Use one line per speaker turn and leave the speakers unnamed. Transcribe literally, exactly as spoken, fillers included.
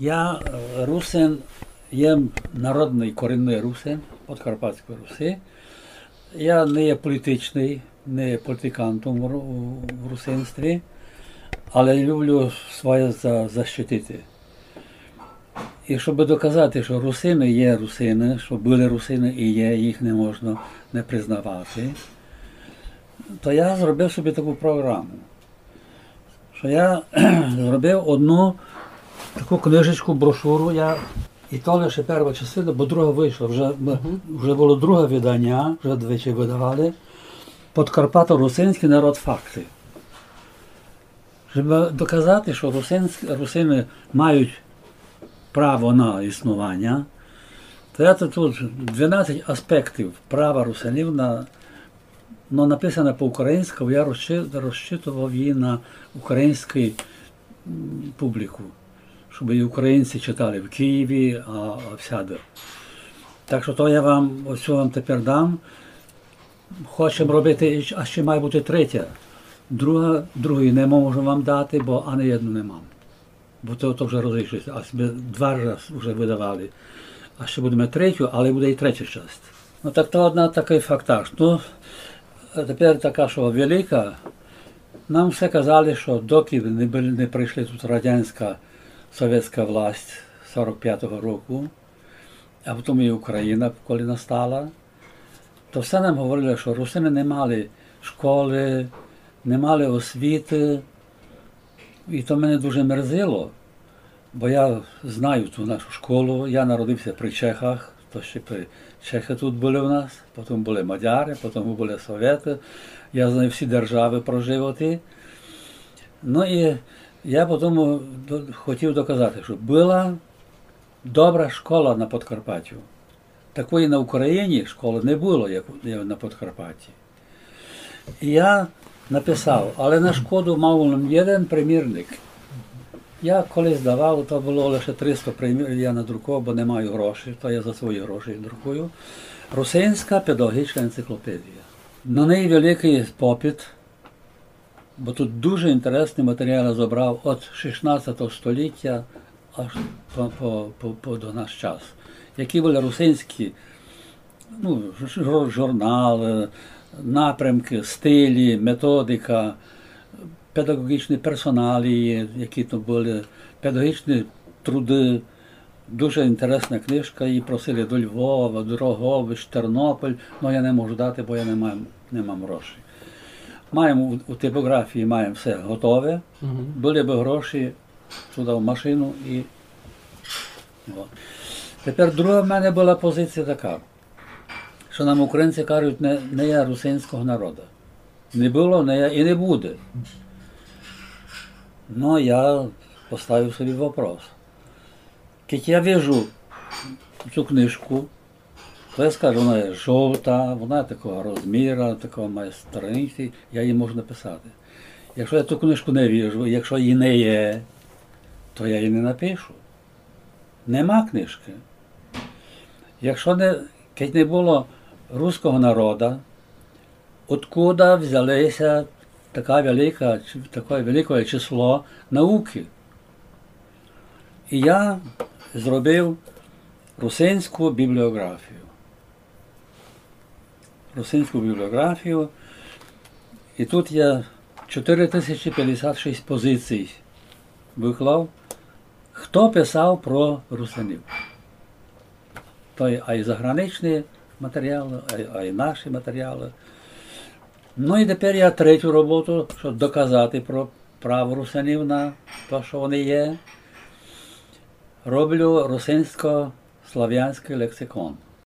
Я русин, є народний корінний русин Подкарпатської Руси. Я не є політичний, не є політикантом в русинстві, але люблю своє защитити. І щоб доказати, що русини є русини, що були русини і є, їх не можна не признавати, то я зробив собі таку програму. Що я зробив одну таку книжечку, брошуру, я, і то лише перша частина, бо друга вийшла, вже, вже було друге видання, вже двічі видавали, Подкарпато-русинський народ факти. Щоб доказати, що русинські, русини мають право на існування, то я тут дванадцять аспектів права русинів на, ну, написано по-українському, я розчитував її на українську публіку, щоб і українці читали в Києві, а, а всяде. Так що то я вам, ось вам тепер дам. Хочемо робити, а ще має бути третя. Друга, другої не можу вам дати, бо ані одну не мам. Бо то, то вже розійшлося, а себе два рази вже видавали. А ще будемо третю, але буде і третя частина. Ну так то одна такий фактаж. Ну, тепер така, що велика, нам все казали, що доки не, були, не прийшли тут радянська, совєтська власть сорок п'ятого року, а потім і Україна, коли настала, то все нам говорили, що русини не мали школи, не мали освіти. І то мене дуже мерзило, бо я знаю ту нашу школу, я народився при Чехах, то ще при Чехи тут були у нас, потім були мадяри, потім були совєти, я знаю всі держави проживати. Ну і я потім хотів доказати, що була добра школа на Подкарпатті. Такої на Україні школи не було, як на Подкарпатті. І я написав, але на шкоду мав один примірник. Я колись давав, то було лише триста примірів, я надрукував, бо не маю грошей, то я за свої гроші друкую. Русинська педагогічна енциклопедія. На неї великий попит, бо тут дуже інтересні матеріали зібрав від шістнадцятого століття аж по, по, по, по до наш час. Які були русинські, ну, журнали, напрямки, стилі, методика, педагогічні персоналії, які тут були, педагогічні труди. Дуже інтересна книжка, її просили до Львова, Дрогобич, Тернопіль, але я не можу дати, бо я не маю, не маю грошей. Маємо у, у типографії, маємо все готове, угу. Були б гроші, туди в машину і... От. Тепер друга в мене була позиція така, що нам українці кажуть, не, не є русинського народу. Не було, не є і не буде. Ну, я поставив собі вопрос. Коли я вижу цю книжку, то я скажу, вона є жовта, вона такого розміру, такого має страниці, я її можу написати. Якщо я цю книжку не вижу, якщо її не є, то я її не напишу. Нема книжки. Якщо не, коли не було руського народу, откуда взялися така велика, таке велике число науки? І я зробив русинську бібліографію. Русинську бібліографію. І тут я чотири тисячі п'ятдесят шість позицій виклав, хто писав про русинів. То а й заграничні матеріали, а й наші матеріали. Ну і тепер я третю роботу, щоб доказати про право русинів на те, що вони є, роблю русинсько-слав'янський лексикон.